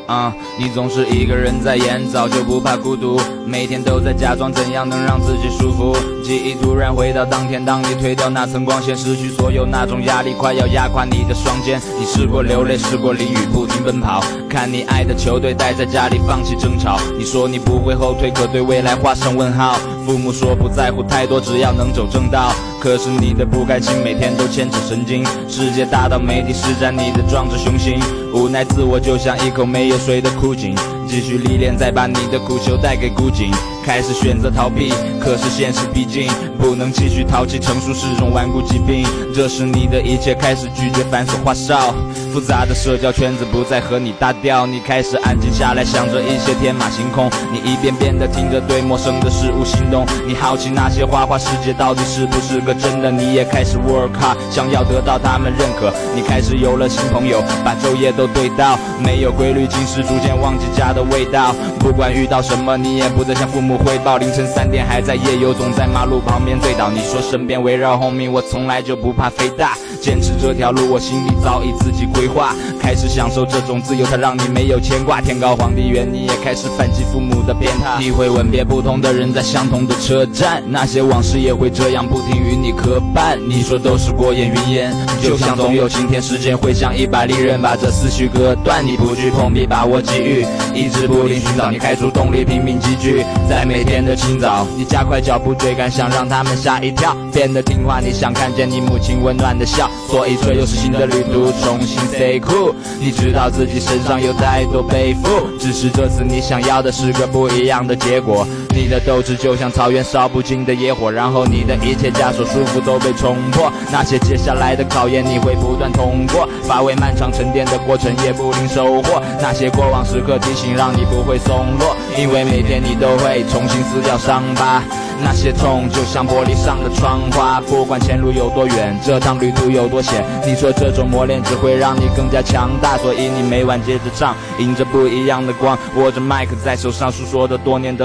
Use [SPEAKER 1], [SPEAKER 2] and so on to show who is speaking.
[SPEAKER 1] 你总是一个人在演，早就不怕孤独，每天都在假装怎样能让自己舒服。记忆突然回到当天，当你推掉那层光线，失去所有那种压力，快要压垮你的双肩。你试过流泪，试过淋雨，不停奔跑，看你爱的球队待在家里放弃争吵。你说你不会后退，可对未来画上问号。父母说不在乎太多，只要能走正道。可是你的不甘心每天都牵扯神经，世界大到媒体施展你的壮志雄心，无奈自我就像一口没有水的枯井，继续历练再把你的苦求带给孤井。开始选择逃避，可是现实逼近，不能继续淘气，成熟是种顽固疾病。这时你的一切开始拒绝繁琐花哨，复杂的社交圈子不再和你搭调，你开始安静下来，想着一些天马行空。你一遍遍地听着对陌生的事物心动，你好奇那些花花世界到底是不是个真的。你也开始 work hard， 想要得到他们认可。你开始有了新朋友，把昼夜都对到，没有规律进食，逐渐忘记家的味道。不管遇到什么，你也不再向父母汇报，凌晨3点还在夜游，总在马路旁边醉倒。你说身边围绕红米，我从来就不怕飞大，坚持这条路我心里早已自己规划，开始享受这种自由，它让你没有牵挂。天高皇帝远，你也开始反击父母的鞭挞，体会吻别不同的人在相同的车站，那些往事也会这样不停与你磕绊。你说都是过眼云烟，就像总有晴天，时间会像一把利刃把这思绪割断。你不惧碰壁，把握机遇，意志不停寻找，你开出动力，拼命积聚。在每天的清早，你加快脚步追赶，想让他们吓一跳，变得听话。你想看见你母亲温暖的笑，所以这又是新的旅途，重新 say cool。你知道自己身上有太多背负，只是这次你想要的是个不一样的结果。你的斗志就像草原烧不尽的野火，然后你的一切枷锁束缚都被冲破。那些接下来的考验你会不断通过，乏味漫长沉淀的过程也不零收获。那些过往时刻提醒让你不会松落，因为每天你都会重新撕掉伤疤。那些痛就像玻璃上的窗花，不管前路有多远，这趟旅途有多险，你说这种磨练只会让你更加强大，所以你每晚接着唱，迎着不一样的光，握着麦克在手上诉说着多年的